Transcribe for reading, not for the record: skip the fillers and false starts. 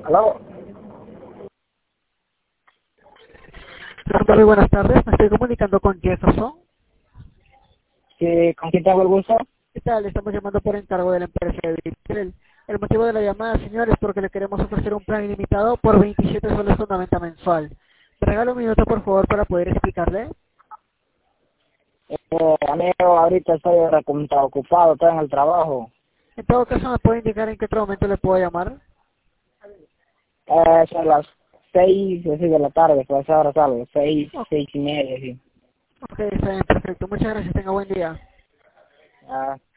Aló, Muy buenas tardes, me estoy comunicando con Jefferson. sí, ¿con quién tengo el gusto? ¿Qué tal? Estamos llamando por encargo de la empresa de Bitel. El motivo de la llamada, señores, es porque le queremos ofrecer un plan ilimitado por 27 soles con 90 mensual. Me regala un minuto, por favor, para poder explicarle. Amigo, ahorita estoy ocupado, estoy en el trabajo. En todo caso, ¿me puede indicar en qué otro momento le puedo llamar? Son las 6 así de la tarde, pues ahora salgo, seis, Ok, 6:30, sí. está bien, perfecto. Muchas gracias, tenga buen día. Ah,